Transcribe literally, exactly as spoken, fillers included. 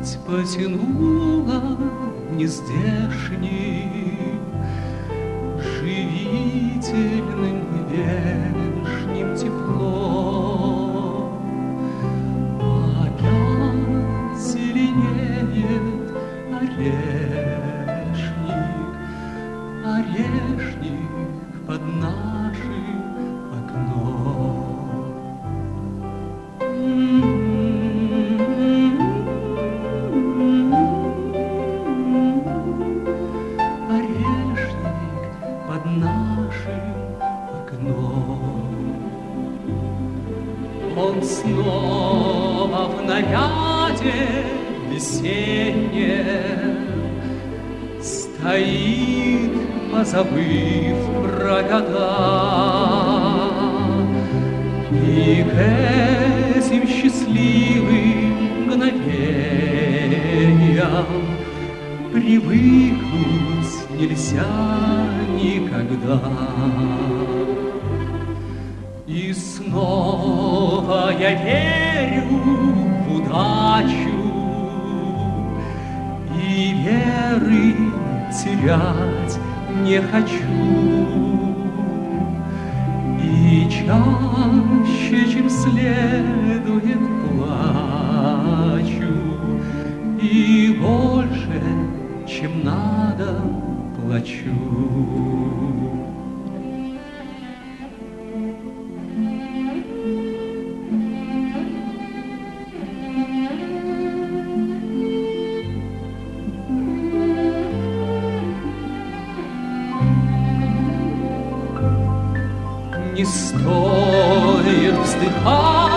потянула нездешним, живительным вешним теплом. Опять зеленеет орешник, орешник под нашим окном. Орешник под нашим окном. Он снова в наряде весеннем стоит, позабыв про года, и к этим счастливым мгновениям привыкнуть нельзя никогда. И снова я верю в удачу, и веры терять не хочу. И чаще, чем следует, плачу, и больше, чем надо, плачу. Не стоит вздыхать